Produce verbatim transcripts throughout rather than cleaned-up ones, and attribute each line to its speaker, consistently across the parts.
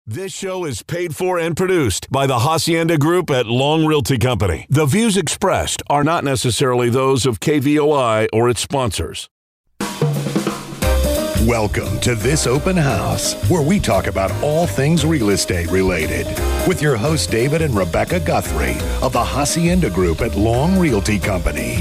Speaker 1: This show is paid for and produced by the Hacienda Group at Long Realty Company. The views expressed are not necessarily those of K V O I or its sponsors.
Speaker 2: Welcome to This Open House, where we talk about all things real estate related, with your hosts David and Rebecca Guthrie of the Hacienda Group at Long Realty Company.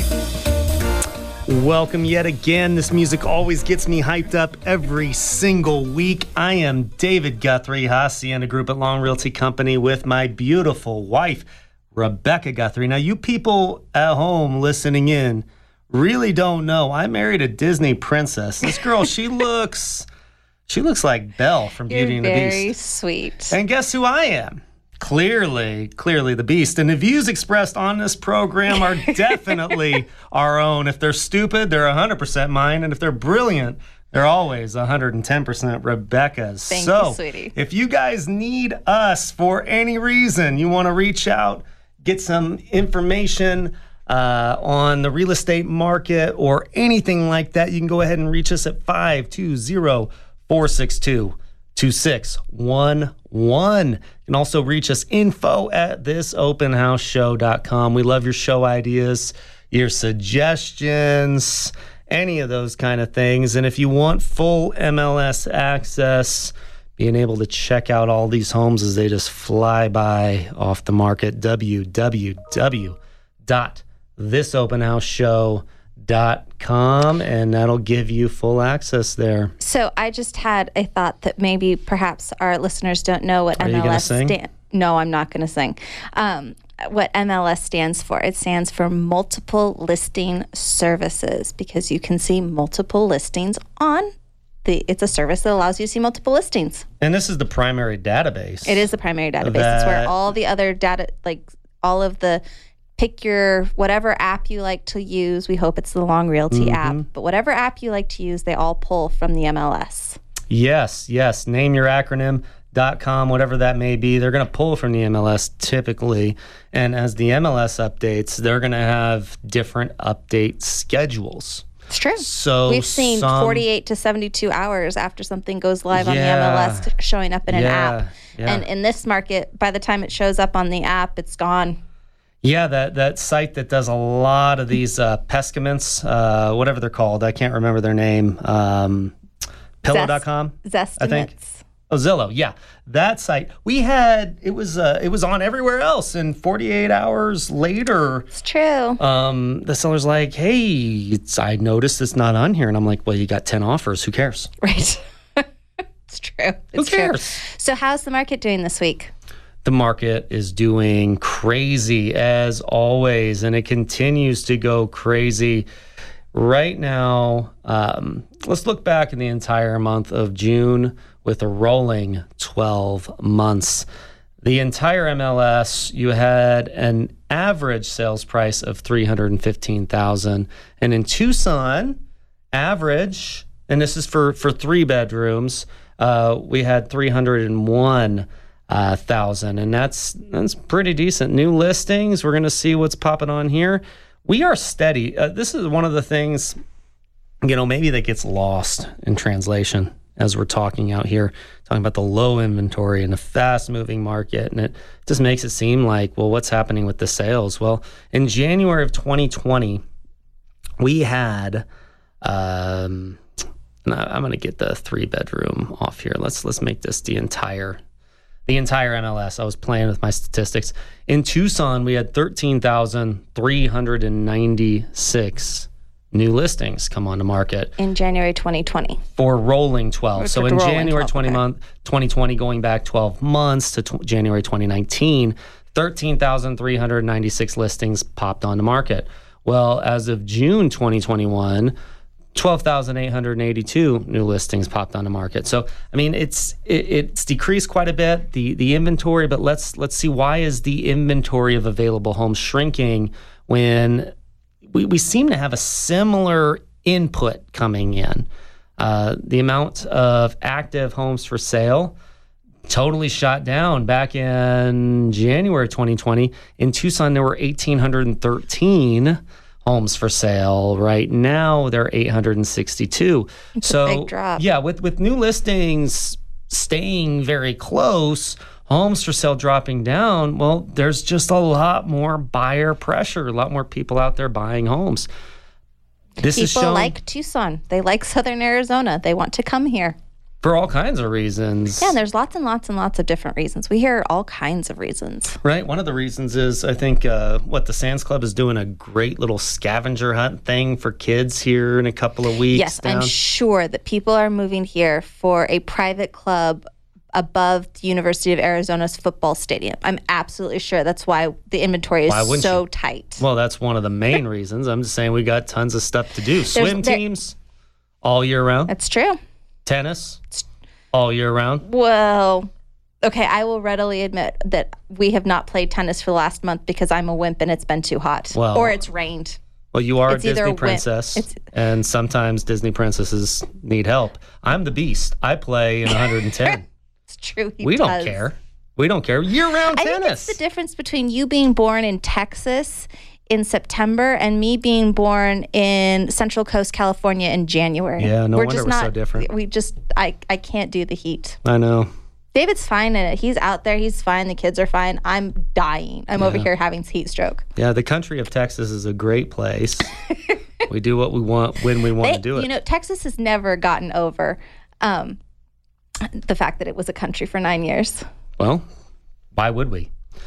Speaker 3: Welcome yet again. This music always gets me hyped up every single week. I am David Guthrie, Hacienda Group at Long Realty Company, with my beautiful wife, Rebecca Guthrie. Now, you people at home listening in really don't know, I married a Disney princess. This girl, she looks, she looks like Belle from Beauty and the Beast.
Speaker 4: You're very sweet.
Speaker 3: And guess who I am? Clearly, clearly the Beast. And the views expressed on this program are definitely our own. If they're stupid, they're one hundred percent mine. And if they're brilliant, they're always one hundred ten percent Rebecca's.
Speaker 4: Thank
Speaker 3: so,
Speaker 4: you, sweetie.
Speaker 3: If you guys need us for any reason, you want to reach out, get some information uh, on the real estate market or anything like that, you can go ahead and reach us at five two zero, four six two, two six one one. You can also reach us info at this open house show dot com. We love your show ideas, your suggestions, any of those kind of things. And if you want full M L S access, being able to check out all these homes as they just fly by off the market, w w w dot this open house show dot com, and that'll give you full access there.
Speaker 4: So I just had a thought that maybe perhaps our listeners don't know what
Speaker 3: Are
Speaker 4: M L S
Speaker 3: stands.
Speaker 4: Stand- no, I'm not going to sing. Um, what M L S stands for. It stands for Multiple Listing Services, because you can see multiple listings on the. It's a service that allows you to see multiple listings.
Speaker 3: And this is the primary database.
Speaker 4: It is the primary database.
Speaker 3: That-
Speaker 4: It's where all the other data, like all of the. Pick your whatever app you like to use. We hope it's the Long Realty
Speaker 3: Mm-hmm.
Speaker 4: app. But whatever app you like to use, they all pull from the M L S.
Speaker 3: Yes, yes. Name your acronym dot com, whatever that may be. They're going to pull from the M L S typically. And as the M L S updates, they're going to have different update schedules.
Speaker 4: It's true.
Speaker 3: So
Speaker 4: we've seen
Speaker 3: some,
Speaker 4: forty-eight to seventy-two hours after something goes live on the
Speaker 3: Yeah.
Speaker 4: M L S t- showing up in an
Speaker 3: Yeah,
Speaker 4: app.
Speaker 3: yeah.
Speaker 4: And in this market, by the time it shows up on the app, it's gone.
Speaker 3: Yeah, that, that site that does a lot of these uh, pescaments, uh, whatever they're called. I can't remember their name. Um, pillow dot com,
Speaker 4: Zest-
Speaker 3: I think.
Speaker 4: Zestimates.
Speaker 3: Oh, Zillow, yeah. That site. We had, it was uh, it was on everywhere else, and forty-eight hours later,
Speaker 4: It's true.
Speaker 3: um, the seller's like, hey, it's, I noticed it's not on here. And I'm like, well, you got ten offers. Who cares?
Speaker 4: Right. It's true. It's
Speaker 3: Who cares?
Speaker 4: True. So how's the market doing this week?
Speaker 3: The market is doing crazy as always, and it continues to go crazy. Right now, um, let's look back in the entire month of June with a rolling twelve months. The entire M L S, you had an average sales price of three hundred fifteen thousand dollars. And in Tucson, average, and this is for, for three bedrooms, uh, we had three hundred one Uh, thousand, and that's that's pretty decent. New listings, we're going to see what's popping on here. We are steady. Uh, this is one of the things, you know, maybe that gets lost in translation as we're talking out here, talking about the low inventory and the fast-moving market, and it just makes it seem like, well, what's happening with the sales? Well, in January of twenty twenty, we had, um, and I, I'm going to get the three-bedroom off here. Let's let's make this the entire. The entire M L S. I was playing with my statistics. In Tucson, we had thirteen thousand three hundred ninety-six new listings come on the market.
Speaker 4: In January twenty twenty.
Speaker 3: For rolling twelve.
Speaker 4: Or
Speaker 3: So
Speaker 4: for
Speaker 3: in
Speaker 4: rolling
Speaker 3: January
Speaker 4: twelve,
Speaker 3: twenty
Speaker 4: okay.
Speaker 3: month, twenty twenty, going back twelve months to tw- January twenty nineteen, thirteen thousand three hundred ninety-six listings popped on the market. Well, as of June twenty twenty-one, twelve thousand eight hundred eighty-two new listings popped on the market. So, I mean, it's it, it's decreased quite a bit, the the inventory, but let's let's see, why is the inventory of available homes shrinking when we, we seem to have a similar input coming in? Uh, the amount of active homes for sale totally shot down back in January twenty twenty. In Tucson, there were one thousand eight hundred thirteen homes for sale. Right now, they're eight hundred sixty-two.
Speaker 4: It's
Speaker 3: so,
Speaker 4: a big drop.
Speaker 3: Yeah, with, with new listings staying very close, homes for sale dropping down, well, there's just a lot more buyer pressure, a lot more people out there buying homes. This
Speaker 4: people
Speaker 3: is shown,
Speaker 4: like Tucson. They like Southern Arizona. They want to come here.
Speaker 3: For all kinds of reasons.
Speaker 4: Yeah, and there's lots and lots and lots of different reasons. We hear all kinds of reasons.
Speaker 3: Right. One of the reasons is, I think, uh, what the Sands Club is doing a great little scavenger hunt thing for kids here in a couple of weeks.
Speaker 4: Yes,
Speaker 3: down.
Speaker 4: I'm sure that people are moving here for a private club above the University of Arizona's football stadium. I'm absolutely sure that's why the inventory is so
Speaker 3: you?
Speaker 4: tight.
Speaker 3: Well, that's one of the main reasons. I'm just saying we got tons of stuff to do. Swim
Speaker 4: there-
Speaker 3: teams all year round.
Speaker 4: That's true.
Speaker 3: Tennis all year round.
Speaker 4: Well, okay, I will readily admit that we have not played tennis for the last month because I'm a wimp and it's been too hot.
Speaker 3: Well,
Speaker 4: or it's rained.
Speaker 3: Well, you are
Speaker 4: It's
Speaker 3: a
Speaker 4: either
Speaker 3: Disney
Speaker 4: a wimp-
Speaker 3: princess,
Speaker 4: it's-
Speaker 3: and sometimes Disney princesses need help. I'm the beast. I play in one hundred ten.
Speaker 4: It's true. He
Speaker 3: we
Speaker 4: does.
Speaker 3: don't care. We don't care. Year-round
Speaker 4: I
Speaker 3: tennis.
Speaker 4: think it's the difference between you being born in Texas in September and me being born in Central Coast, California in January.
Speaker 3: Yeah, no
Speaker 4: we're
Speaker 3: wonder
Speaker 4: just
Speaker 3: we're
Speaker 4: not,
Speaker 3: so different.
Speaker 4: We just, I, I can't do the heat.
Speaker 3: I know.
Speaker 4: David's fine in it. He's out there. He's fine. The kids are fine. I'm dying. I'm over here having heat stroke.
Speaker 3: Yeah, the country of Texas is a great place. We do what we want when we want
Speaker 4: They,
Speaker 3: to do it.
Speaker 4: You know, Texas has never gotten over um, the fact that it was a country for nine years.
Speaker 3: Well, why would we?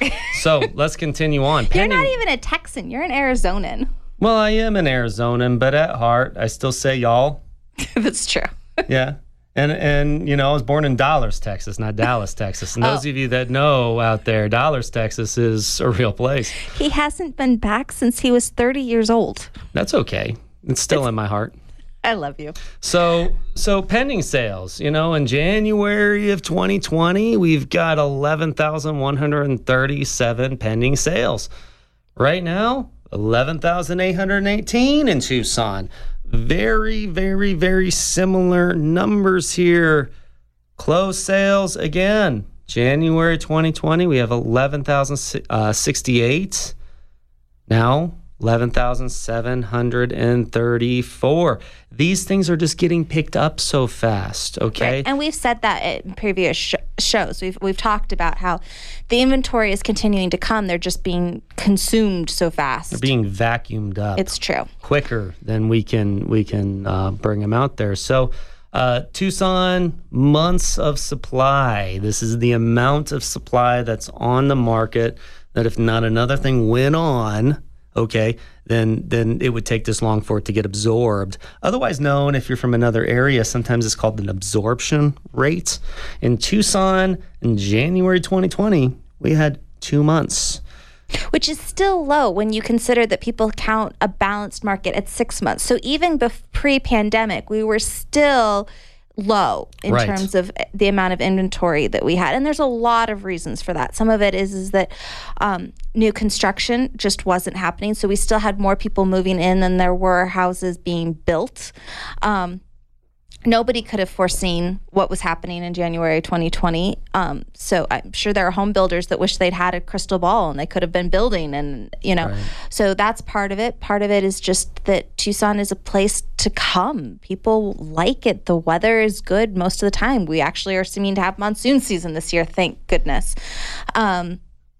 Speaker 3: So let's continue on.
Speaker 4: You're
Speaker 3: Pending-
Speaker 4: not even a Texan. You're an Arizonan.
Speaker 3: Well, I am an Arizonan, but at heart, I still say y'all.
Speaker 4: That's true.
Speaker 3: Yeah. And, and you know, I was born in Dollars, Texas, not Dallas, Texas. And those
Speaker 4: Oh.
Speaker 3: of you that know out there, Dollars, Texas is a real place.
Speaker 4: He hasn't been back since he was thirty years old.
Speaker 3: That's okay. It's still in my heart.
Speaker 4: I love you.
Speaker 3: So, so pending sales, you know, in January of twenty twenty, we've got eleven thousand one hundred thirty-seven pending sales. Right now, eleven thousand eight hundred eighteen in Tucson. Very, very, very similar numbers here. Closed sales again. January twenty twenty, we have eleven thousand sixty-eight. Now, eleven thousand seven hundred thirty-four. These things are just getting picked up so fast, okay?
Speaker 4: Right. And we've said that in previous sh- shows. We've we've talked about how the inventory is continuing to come. They're just being consumed so fast.
Speaker 3: They're being vacuumed up.
Speaker 4: It's true.
Speaker 3: Quicker than we can we can uh, bring them out there. So, uh, Tucson, months of supply. This is the amount of supply that's on the market that if not another thing went on, okay, then then it would take this long for it to get absorbed. Otherwise known, if you're from another area, sometimes it's called an absorption rate. In Tucson, in January twenty twenty, we had two months.
Speaker 4: Which is still low when you consider that people count a balanced market at six months. So even bef- pre-pandemic, we were still low in
Speaker 3: Right.
Speaker 4: terms of the amount of inventory that we had. And there's a lot of reasons for that. Some of it is, is that um, new construction just wasn't happening. So we still had more people moving in than there were houses being built. Um, Nobody could have foreseen what was happening in January twenty twenty. Um, so I'm sure there are home builders that wish they'd had a crystal ball and they could have been building. And, you know,
Speaker 3: Right.
Speaker 4: so that's part of it. Part of it is just that Tucson is a place to come. People like it. The weather is good most of the time. We actually are seeming to have monsoon season this year, thank goodness. Um,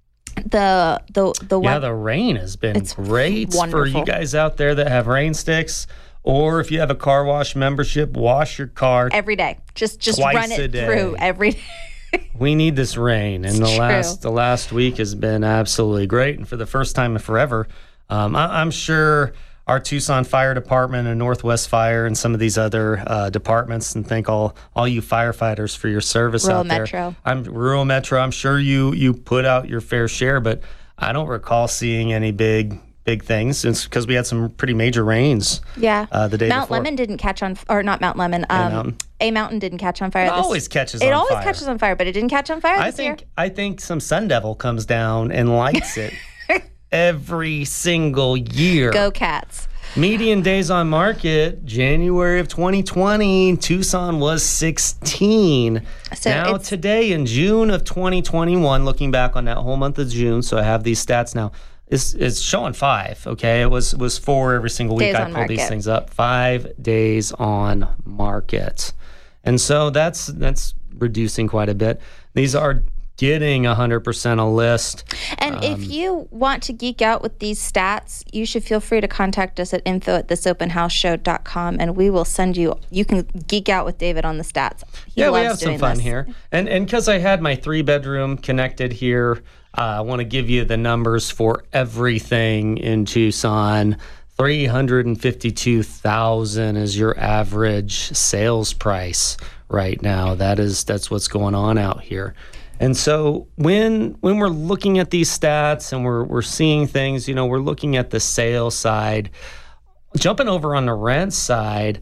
Speaker 4: the, the, the,
Speaker 3: Yeah,
Speaker 4: wea-
Speaker 3: the rain has been
Speaker 4: It's
Speaker 3: great for
Speaker 4: wonderful.
Speaker 3: you guys out there that have rain sticks. Or if you have a car wash membership, wash your car.
Speaker 4: every day. Just, just
Speaker 3: Twice
Speaker 4: run
Speaker 3: a
Speaker 4: it
Speaker 3: day.
Speaker 4: through every day.
Speaker 3: We need this rain, and the
Speaker 4: true.
Speaker 3: last the last week has been absolutely great. And for the first time in forever, um, I, I'm sure our Tucson Fire Department and Northwest Fire and some of these other uh, departments, and thank all all you firefighters for your service
Speaker 4: Rural
Speaker 3: out there.
Speaker 4: Metro.
Speaker 3: I'm rural Metro. I'm sure you you put out your fair share, but I don't recall seeing any big big things. It's because we had some pretty major rains.
Speaker 4: Yeah.
Speaker 3: Uh, the day
Speaker 4: Mount
Speaker 3: before.
Speaker 4: Lemon didn't catch on, or not Mount Lemon. Um,
Speaker 3: Mountain.
Speaker 4: A Mountain didn't catch on fire.
Speaker 3: It
Speaker 4: this-
Speaker 3: always catches
Speaker 4: It
Speaker 3: on
Speaker 4: always
Speaker 3: fire.
Speaker 4: catches on fire, but it didn't catch on fire
Speaker 3: I
Speaker 4: this
Speaker 3: think
Speaker 4: year.
Speaker 3: I think some Sun Devil comes down and lights it every single year.
Speaker 4: Go Cats.
Speaker 3: Median days on market, January of twenty twenty, Tucson was sixteen.
Speaker 4: So
Speaker 3: now
Speaker 4: it's-
Speaker 3: today in June of twenty twenty-one, looking back on that whole month of June, so I have these stats now. It's, it's showing five, okay? It was was four every single week.
Speaker 4: Days
Speaker 3: I
Speaker 4: on
Speaker 3: pulled these
Speaker 4: market.
Speaker 3: things up. Five days on market. And so that's that's reducing quite a bit. These are getting one hundred percent a list.
Speaker 4: And um, if you want to geek out with these stats, you should feel free to contact us at info at this open house show dot com, and we will send you, you can geek out with David on the stats. He
Speaker 3: yeah,
Speaker 4: loves
Speaker 3: we have
Speaker 4: doing
Speaker 3: some fun
Speaker 4: this.
Speaker 3: here. And and because I had my three-bedroom connected here, uh, I want to give you the numbers for everything in Tucson. three hundred fifty-two thousand dollars is your average sales price right now. That is that's what's going on out here. And so when when we're looking at these stats and we're we're seeing things, you know, we're looking at the sales side. Jumping over on the rent side,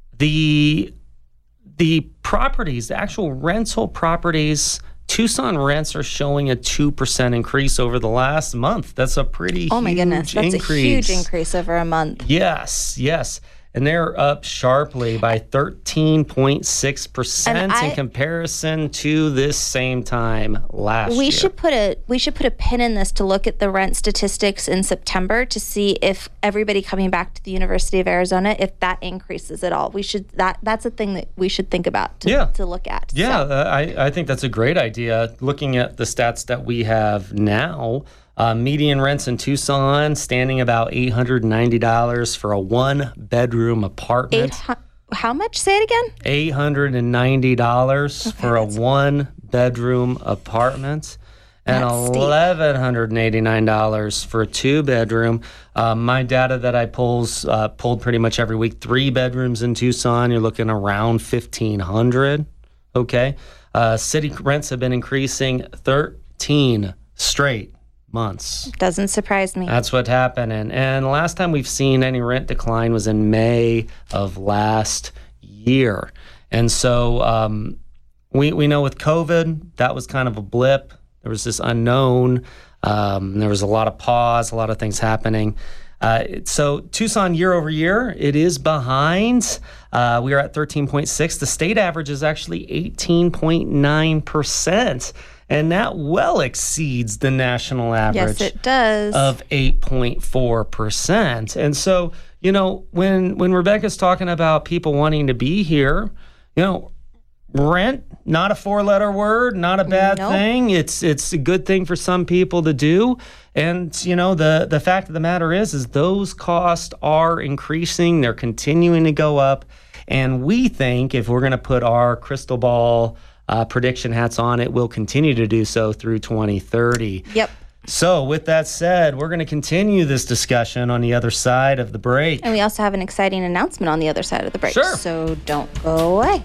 Speaker 3: the the properties, the actual rental properties, Tucson rents are showing a two percent increase over the last month. That's a pretty
Speaker 4: oh my
Speaker 3: huge
Speaker 4: goodness, that's
Speaker 3: increase.
Speaker 4: a huge increase over a month.
Speaker 3: Yes, yes. And they're up sharply by thirteen point six percent in comparison to this same time last
Speaker 4: we
Speaker 3: year.
Speaker 4: Should put a, we should put a pin in this to look at the rent statistics in September to see if everybody coming back to the University of Arizona, if that increases at all. We should that That's a thing that we should think about to,
Speaker 3: yeah.
Speaker 4: to look at.
Speaker 3: Yeah,
Speaker 4: so.
Speaker 3: uh, I, I think that's a great idea. Looking at the stats that we have now, Uh, median rents in Tucson standing about eight hundred ninety dollars for a one-bedroom apartment.
Speaker 4: Eight, how much? Say it again.
Speaker 3: eight hundred ninety dollars
Speaker 4: okay,
Speaker 3: for a one-bedroom apartment. And
Speaker 4: That's
Speaker 3: eleven hundred eighty-nine dollars for a two-bedroom. Uh, my data that I pulls uh, pulled pretty much every week, three bedrooms in Tucson, you're looking around fifteen hundred dollars. Okay. Uh, city rents have been increasing thirteen straight months.
Speaker 4: Doesn't surprise me.
Speaker 3: That's what happened. And, and the last time we've seen any rent decline was in May of last year. And so um, we, we know with COVID, that was kind of a blip. There was this unknown. Um, there was a lot of pause, a lot of things happening. Uh, so Tucson year over year, it is behind. Uh, we are at thirteen point six. The state average is actually eighteen point nine percent. And that well exceeds the national average.
Speaker 4: Yes, it does.
Speaker 3: Of eight point four percent. And so, you know, when when Rebecca's talking about people wanting to be here, you know, rent, not a four-letter word, not a bad
Speaker 4: nope.
Speaker 3: thing. It's it's a good thing for some people to do. And, you know, the, the fact of the matter is, is those costs are increasing. They're continuing to go up. And we think if we're going to put our crystal ball Uh, prediction hats on, it will continue to do so through twenty thirty.
Speaker 4: Yep.
Speaker 3: So with that said, we're going to continue this discussion on the other side of the break.
Speaker 4: And we also have an exciting announcement on the other side of the break.
Speaker 3: Sure.
Speaker 4: So don't go away.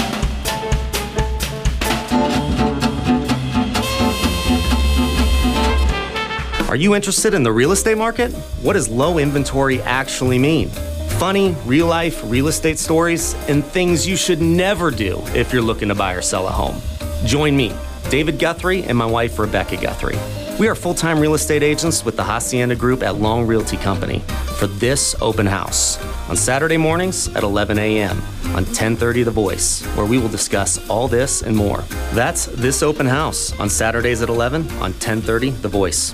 Speaker 5: Are you interested in the real estate market? What does low inventory actually mean? Funny, real-life real estate stories and things you should never do if you're looking to buy or sell a home. Join me, David Guthrie, and my wife, Rebecca Guthrie. We are full-time real estate agents with the Hacienda Group at Long Realty Company for This Open House on Saturday mornings at eleven a.m. on ten thirty The Voice, where we will discuss all this and more. That's This Open House on Saturdays at eleven on ten thirty The Voice.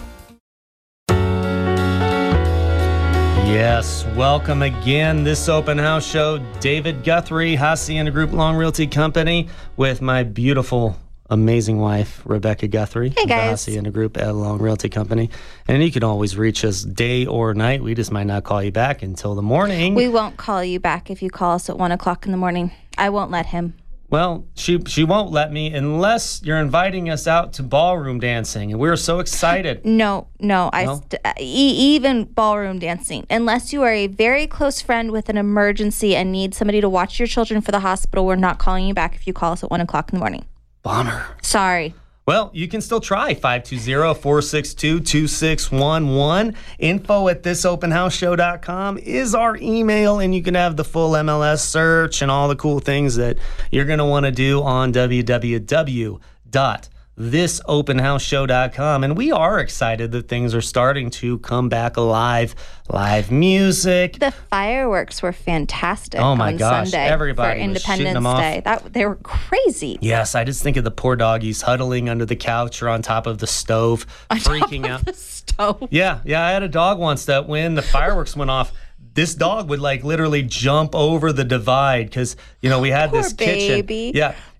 Speaker 3: Yes, welcome again. This open house show, David Guthrie, Hacienda Group Long Realty Company, with my beautiful, amazing wife, Rebecca Guthrie.
Speaker 4: Hey, guys.
Speaker 3: The Hacienda Group at Long Realty Company. And you can always reach us day or night. We just might not call you back until the morning.
Speaker 4: We won't call you back if you call us at one o'clock in the morning. I won't let him.
Speaker 3: Well, she she won't let me unless you're inviting us out to ballroom dancing, and we're so excited.
Speaker 4: No, no, I
Speaker 3: No?
Speaker 4: st- e- even ballroom dancing. Unless you are a very close friend with an emergency and need somebody to watch your children for the hospital, we're not calling you back if you call us at one o'clock in the morning.
Speaker 3: Bummer.
Speaker 4: Sorry.
Speaker 3: Well, you can still try. five two zero, four six two, two six one one. Info at this open house show dot com is our email, and you can have the full M L S search and all the cool things that you're going to want to do on w w w dot this open house show dot com. And we are excited that things are starting to come back alive. Live music.
Speaker 4: The fireworks were fantastic
Speaker 3: Oh my
Speaker 4: on
Speaker 3: gosh,
Speaker 4: Sunday
Speaker 3: everybody
Speaker 4: for
Speaker 3: was shooting
Speaker 4: Independence
Speaker 3: them off.
Speaker 4: Day. That they were crazy.
Speaker 3: Yes, I just think of the poor doggies huddling under the couch or on top of the stove, freaking out.
Speaker 4: The stove.
Speaker 3: Yeah, yeah. I had a dog once that when the fireworks went off, this dog would like literally jump over the divide because, you know, we had
Speaker 4: Poor
Speaker 3: this
Speaker 4: baby.
Speaker 3: kitchen. Yeah.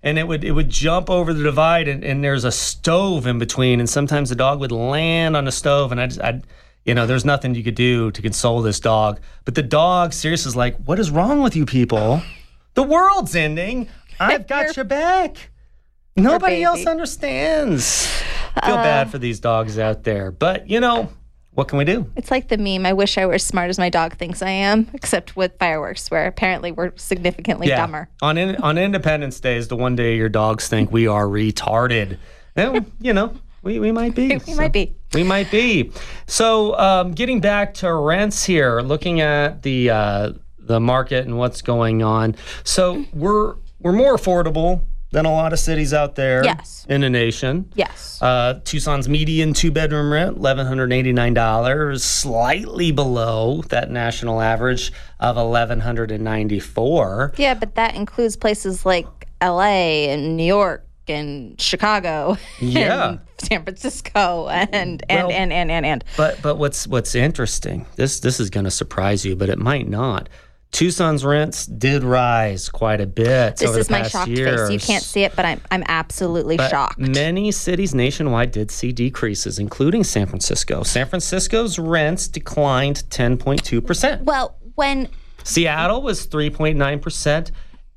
Speaker 3: and it would it would jump over the divide, and, and there's a stove in between, and sometimes the dog would land on the stove, and I just, I'd, you know, there's nothing you could do to console this dog. But the dog seriously is like, what is wrong with you people? The world's ending. I've got your back. Nobody else understands. I feel uh, bad for these dogs out there. But, you know, what can we do?
Speaker 4: It's like the meme, I wish I were as smart as my dog thinks I am, except with fireworks, where apparently we're significantly
Speaker 3: yeah.
Speaker 4: dumber.
Speaker 3: On in, on Independence Day is the one day your dogs think we are retarded. And, you know, we, we might be.
Speaker 4: we so might be.
Speaker 3: We might be. So um, getting back to rents here, looking at the uh, the market and what's going on. So we're we're more affordable than a lot of cities out there
Speaker 4: yes.
Speaker 3: in the nation.
Speaker 4: Yes.
Speaker 3: Uh, Tucson's median two-bedroom rent, one thousand one hundred eighty-nine dollars, slightly below that national average of one thousand one hundred ninety-four dollars.
Speaker 4: Yeah, but that includes places like L A and New York and Chicago
Speaker 3: yeah.
Speaker 4: and San Francisco and and,
Speaker 3: well,
Speaker 4: and, and, and, and.
Speaker 3: But but what's what's interesting, this, this is going to surprise you, but it might not. Tucson's rents did rise quite a bit
Speaker 4: this
Speaker 3: over
Speaker 4: is
Speaker 3: the
Speaker 4: my
Speaker 3: past
Speaker 4: shocked
Speaker 3: years.
Speaker 4: face. You can't see it, but I'm I'm absolutely
Speaker 3: but
Speaker 4: shocked.
Speaker 3: Many cities nationwide did see decreases, including San Francisco. San Francisco's rents declined ten point two percent.
Speaker 4: Well, when
Speaker 3: Seattle was three point nine percent,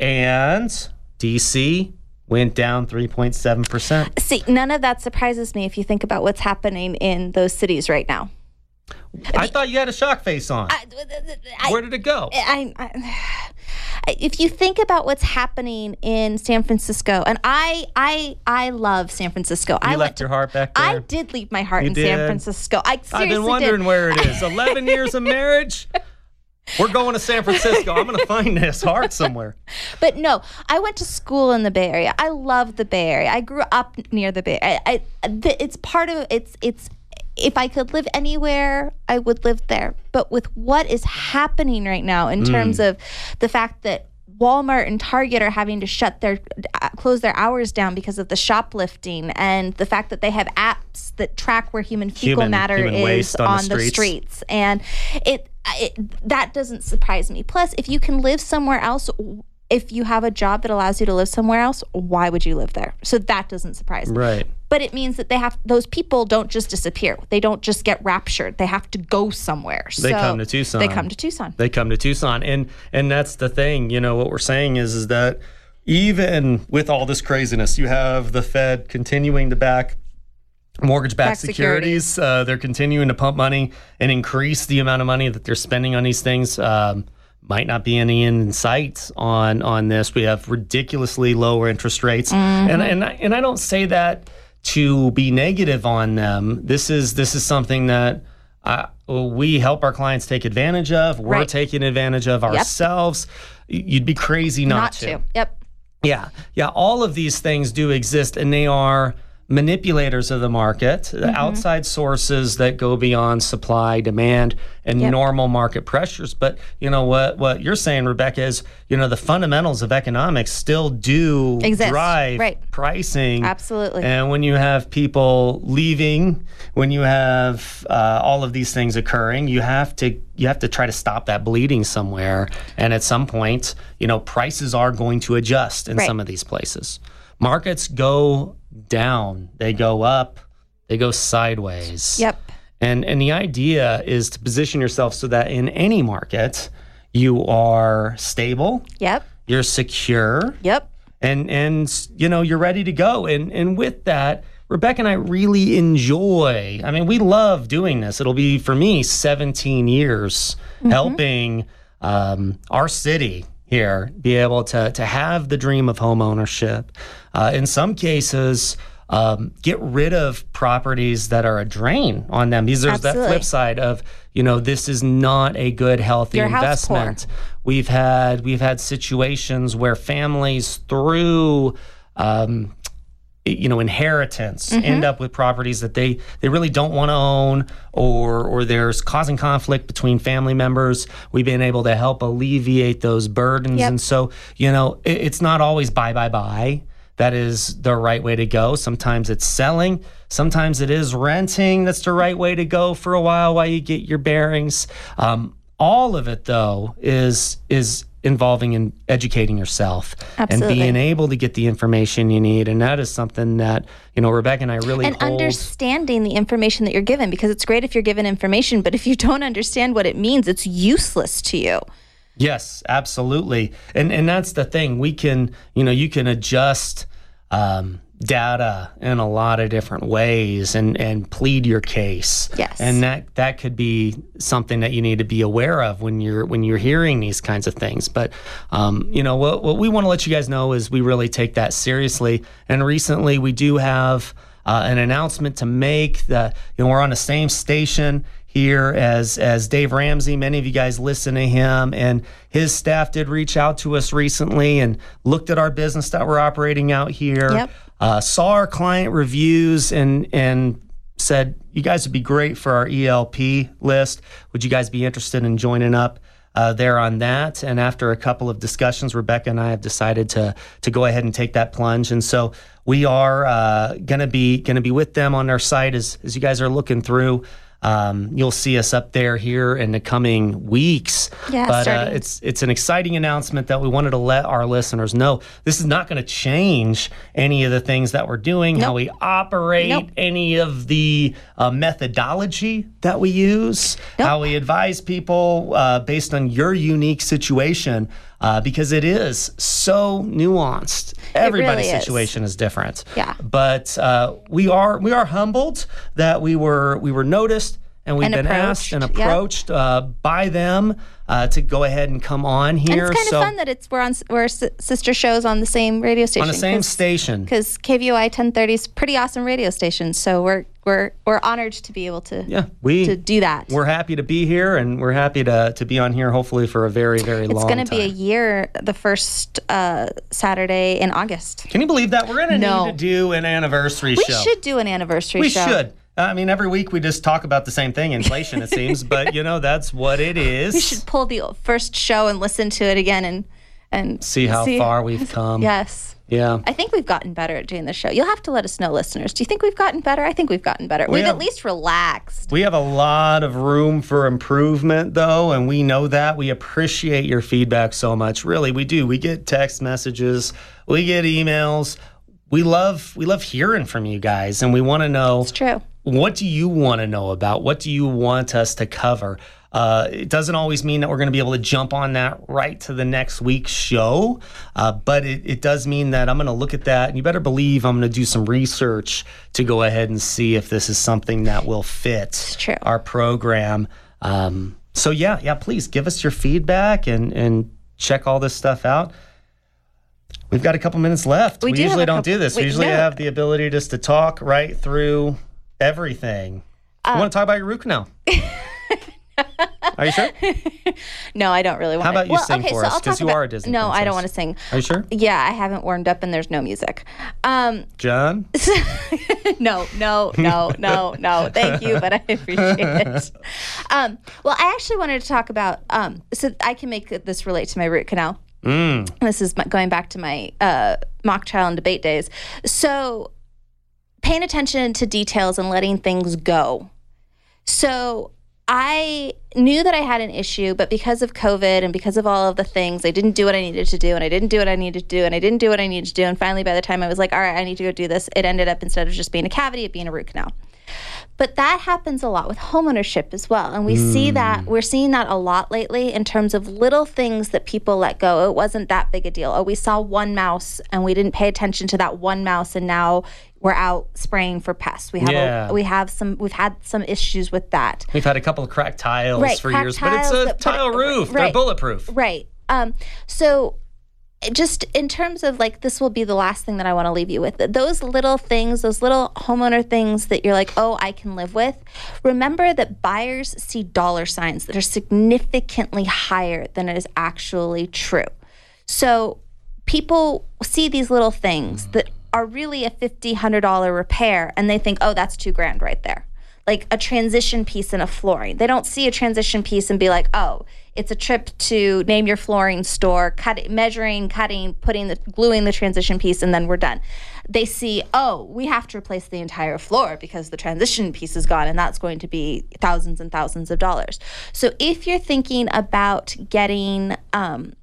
Speaker 3: and D C went down three point seven percent.
Speaker 4: See, none of that surprises me if you think about what's happening in those cities right now.
Speaker 3: I thought you had a shock face on.
Speaker 4: I, I,
Speaker 3: Where did it go?
Speaker 4: I, I, if you think about what's happening in San Francisco, and I, I, I love San Francisco.
Speaker 3: You
Speaker 4: I
Speaker 3: left
Speaker 4: went
Speaker 3: your
Speaker 4: to,
Speaker 3: heart back there.
Speaker 4: I did leave my heart
Speaker 3: you
Speaker 4: in
Speaker 3: did.
Speaker 4: San Francisco. I seriously
Speaker 3: I've been wondering
Speaker 4: did.
Speaker 3: where it is. Eleven years of marriage. We're going to San Francisco. I'm going to find this heart somewhere.
Speaker 4: But no, I went to school in the Bay Area. I love the Bay Area. I grew up near the Bay Area. I, I, the, it's part of it's it's. If I could live anywhere, I would live there. But with what is happening right now in mm. terms of the fact that Walmart and Target are having to shut their, uh, close their hours down because of the shoplifting, and the fact that they have apps that track where human fecal
Speaker 3: human,
Speaker 4: matter
Speaker 3: human
Speaker 4: is on,
Speaker 3: on
Speaker 4: the,
Speaker 3: the
Speaker 4: streets.
Speaker 3: streets.
Speaker 4: And it, it that doesn't surprise me. Plus, if you can live somewhere else, if you have a job that allows you to live somewhere else, why would you live there? So that doesn't surprise me.
Speaker 3: Right.
Speaker 4: But it means that they have those people don't just disappear. They don't just get raptured. They have to go somewhere.
Speaker 3: They
Speaker 4: so
Speaker 3: come to Tucson.
Speaker 4: They come to Tucson.
Speaker 3: They come to Tucson. And and that's the thing. You know, what we're saying is, is that even with all this craziness, you have the Fed continuing to back mortgage-backed
Speaker 4: Back
Speaker 3: securities.
Speaker 4: securities.
Speaker 3: Uh, they're continuing to pump money and increase the amount of money that they're spending on these things. Um, might not be any in sight on on this. We have ridiculously lower interest rates. Mm-hmm. And, and, I, and I don't say that to be negative on them. This is this is something that uh, we help our clients take advantage of. We're
Speaker 4: right.
Speaker 3: taking advantage of yep. ourselves. You'd be crazy not,
Speaker 4: not
Speaker 3: to.
Speaker 4: to. Yep.
Speaker 3: Yeah. Yeah. All of these things do exist, and they are manipulators of the market, mm-hmm. the outside sources that go beyond supply, demand, and yep. normal market pressures. But you know what what you're saying, Rebecca, is you know the fundamentals of economics still do
Speaker 4: exist.
Speaker 3: drive
Speaker 4: right.
Speaker 3: pricing.
Speaker 4: Absolutely.
Speaker 3: And when you have people leaving, when you have uh, all of these things occurring, you have to you have to try to stop that bleeding somewhere. And at some point, you know, prices are going to adjust in
Speaker 4: right.
Speaker 3: some of these places. Markets go down, they go up, they go sideways.
Speaker 4: Yep.
Speaker 3: And and the idea is to position yourself so that in any market you are stable.
Speaker 4: Yep.
Speaker 3: You're secure.
Speaker 4: Yep.
Speaker 3: And and you know, you're ready to go. And and with that, Rebecca and I really enjoy. I mean, we love doing this. It'll be for me seventeen years mm-hmm. helping um, our city here be able to to have the dream of home ownership. Uh, in some cases, um, get rid of properties that are a drain on them. Because there's
Speaker 4: Absolutely.
Speaker 3: that flip side of, you know, this is not a good, healthy
Speaker 4: Your
Speaker 3: investment.
Speaker 4: house poor.
Speaker 3: We've had we've had situations where families through um, you know, inheritance mm-hmm. end up with properties that they, they really don't want to own, or or there's causing conflict between family members. We've been able to help alleviate those burdens.
Speaker 4: Yep.
Speaker 3: And so, you know, it, it's not always buy, buy, buy. That is the right way to go. Sometimes it's selling. Sometimes it is renting. That's the right way to go for a while while you get your bearings. Um, all of it, though, is is involving in educating yourself
Speaker 4: Absolutely.
Speaker 3: and being able to get the information you need. And that is something that, you know, Rebecca and I really
Speaker 4: and
Speaker 3: hold.
Speaker 4: understanding the information that you're given, because it's great if you're given information, but if you don't understand what it means, it's useless to you.
Speaker 3: Yes, absolutely. And and that's the thing. We can, you know, you can adjust um, data in a lot of different ways and, and plead your case.
Speaker 4: Yes.
Speaker 3: And that, that could be something that you need to be aware of when you're when you're hearing these kinds of things. But, um, you know, what, what we want to let you guys know is we really take that seriously. And recently we do have uh, an announcement to make. That, you know, we're on the same station here as as Dave Ramsey. Many of you guys listen to him, and his staff did reach out to us recently and looked at our business that we're operating out here.
Speaker 4: Yep.
Speaker 3: Uh, saw our client reviews and and said, you guys would be great for our E L P list. Would you guys be interested in joining up uh, there on that? And after a couple of discussions, Rebecca and I have decided to to go ahead and take that plunge. And so we are uh, gonna be gonna be with them on their site as as you guys are looking through. Um, you'll see us up there here in the coming weeks.
Speaker 4: Yeah,
Speaker 3: but uh,
Speaker 4: starting.
Speaker 3: it's it's an exciting announcement that we wanted to let our listeners know. This is not going to change any of the things that we're doing,
Speaker 4: Nope.
Speaker 3: how we operate,
Speaker 4: Nope.
Speaker 3: any of the uh, methodology that we use,
Speaker 4: Nope.
Speaker 3: how we advise people uh, based on your unique situation, uh, because it is so nuanced. Everybody's
Speaker 4: really is.
Speaker 3: situation is different.
Speaker 4: Yeah.
Speaker 3: But uh, we are we are humbled that we were we were noticed and we've
Speaker 4: And
Speaker 3: been asked and
Speaker 4: approached, yeah.
Speaker 3: approached uh, by them uh, to go ahead and come on here.
Speaker 4: And it's kind
Speaker 3: so
Speaker 4: of fun that it's we're on we're s- sister shows on the same radio station.
Speaker 3: on the same station.
Speaker 4: Because K V O I ten thirty is a pretty awesome radio station. So we're we're we're honored to be able to
Speaker 3: Yeah, we
Speaker 4: to do that.
Speaker 3: We're happy to be here, and we're happy to to be on here. Hopefully for a very very
Speaker 4: It's
Speaker 3: long
Speaker 4: going
Speaker 3: time.
Speaker 4: to be a year, the first uh, Saturday in August.
Speaker 3: Can you believe that? We're going to
Speaker 4: No.
Speaker 3: need to do an anniversary
Speaker 4: We
Speaker 3: show.
Speaker 4: should do an anniversary
Speaker 3: We
Speaker 4: show.
Speaker 3: should. I mean, every week we just talk about the same thing, inflation, it seems. But, you know, that's what it is.
Speaker 4: We should pull the first show and listen to it again and and
Speaker 3: See how far we've come.
Speaker 4: Yes.
Speaker 3: Yeah.
Speaker 4: I think we've gotten better at doing the show. You'll have to let us know, listeners. Do you think we've gotten better? I think we've gotten better.
Speaker 3: We
Speaker 4: We've
Speaker 3: have-
Speaker 4: at least relaxed.
Speaker 3: We have a lot of room for improvement, though, and we know that. We appreciate your feedback so much. Really, we do. We get text messages. We get emails. We love we love hearing from you guys, and we want to know.
Speaker 4: It's true.
Speaker 3: What do you want to know about? What do you want us to cover? Uh, it doesn't always mean that we're going to be able to jump on that right to the next week's show, uh, but it, it does mean that I'm going to look at that, and you better believe I'm going to do some research to go ahead and see if this is something that will fit
Speaker 4: true.
Speaker 3: our program. Um, so yeah, yeah, please give us your feedback and, and check all this stuff out. We've got a couple minutes left.
Speaker 4: We
Speaker 3: We,
Speaker 4: do have
Speaker 3: usually
Speaker 4: a
Speaker 3: don't
Speaker 4: couple-
Speaker 3: do this. We
Speaker 4: wait,
Speaker 3: usually
Speaker 4: no.
Speaker 3: have the ability just to talk right through everything.
Speaker 4: Uh,
Speaker 3: you want to talk about your root canal? Are you sure?
Speaker 4: No, I don't really want
Speaker 3: How
Speaker 4: to.
Speaker 3: about you
Speaker 4: well,
Speaker 3: sing
Speaker 4: okay,
Speaker 3: for
Speaker 4: so
Speaker 3: us,
Speaker 4: I'll
Speaker 3: 'cause
Speaker 4: talk
Speaker 3: you
Speaker 4: about,
Speaker 3: are a Disney
Speaker 4: No, I don't
Speaker 3: princess.
Speaker 4: want to sing.
Speaker 3: Are you sure?
Speaker 4: Yeah, I haven't warmed up and there's no music. Um,
Speaker 3: John?
Speaker 4: no, no, no, no, no. Thank you, but I appreciate it. Um, well, I actually wanted to talk about, um, so I can make this relate to my root canal.
Speaker 3: Mm.
Speaker 4: This is my, going back to my uh, mock trial and debate days. So paying attention to details and letting things go. So I knew that I had an issue, but because of COVID and because of all of the things, I didn't do what I needed to do, and I didn't do what I needed to do, and I didn't do what I needed to do. And finally, by the time I was like, all right, I need to go do this, it ended up, instead of just being a cavity, it being a root canal. But that happens a lot with homeownership as well. And we mm. see that, we're seeing that a lot lately in terms of little things that people let go. It wasn't that big a deal. Oh, we saw one mouse and we didn't pay attention to that one mouse, and now we're out spraying for pests. We have
Speaker 3: Yeah.
Speaker 4: a, we have some we've had some issues with that.
Speaker 3: We've had a couple of cracked tiles
Speaker 4: Right,
Speaker 3: for
Speaker 4: cracked
Speaker 3: years, but it's
Speaker 4: tiles
Speaker 3: a
Speaker 4: that-
Speaker 3: tile
Speaker 4: but-
Speaker 3: roof. They're
Speaker 4: right.
Speaker 3: bulletproof.
Speaker 4: Right. Um, so just in terms of like, this will be the last thing that I want to leave you with. Those little things, those little homeowner things that you're like, oh, I can live with. Remember that buyers see dollar signs that are significantly higher than it is actually true. So people see these little things that are really a fifty dollars, one hundred dollars repair, and they think, oh, that's two grand right there. Like a transition piece in a flooring. They don't see a transition piece and be like, oh, it's a trip to name your flooring store, cut, measuring, cutting, putting the, gluing the transition piece, and then we're done. They see, oh, we have to replace the entire floor because the transition piece is gone, and that's going to be thousands and thousands of dollars. So if you're thinking about getting um,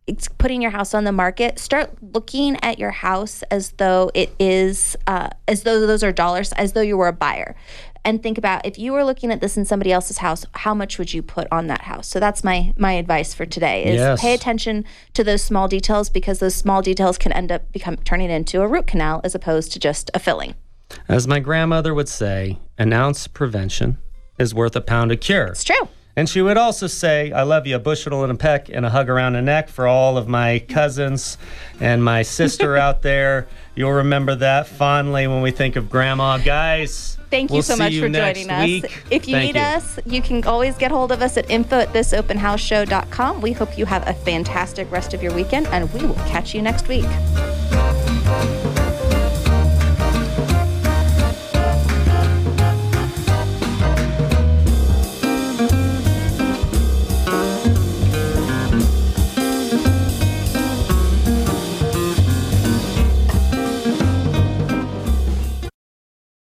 Speaker 4: it's putting your house on the market, start looking at your house as though it is, uh, as though those are dollars, as though you were a buyer. And think about, if you were looking at this in somebody else's house, how much would you put on that house? So that's my my advice for today is
Speaker 3: Yes.
Speaker 4: pay attention to those small details, because those small details can end up become turning into a root canal as opposed to just a filling.
Speaker 3: As my grandmother would say, an ounce of prevention is worth a pound of cure.
Speaker 4: It's true.
Speaker 3: And she would also say, I love you, a bushel and a peck and a hug around the neck for all of my cousins and my sister out there. You'll remember that fondly when we think of Grandma. Guys,
Speaker 4: Thank you
Speaker 3: we'll
Speaker 4: so
Speaker 3: see
Speaker 4: much
Speaker 3: you
Speaker 4: for
Speaker 3: next
Speaker 4: joining us.
Speaker 3: week.
Speaker 4: If you
Speaker 3: Thank
Speaker 4: need
Speaker 3: you.
Speaker 4: us, you can always get hold of us at info at this open house show dot com. We hope you have a fantastic rest of your weekend, and we will catch you next week.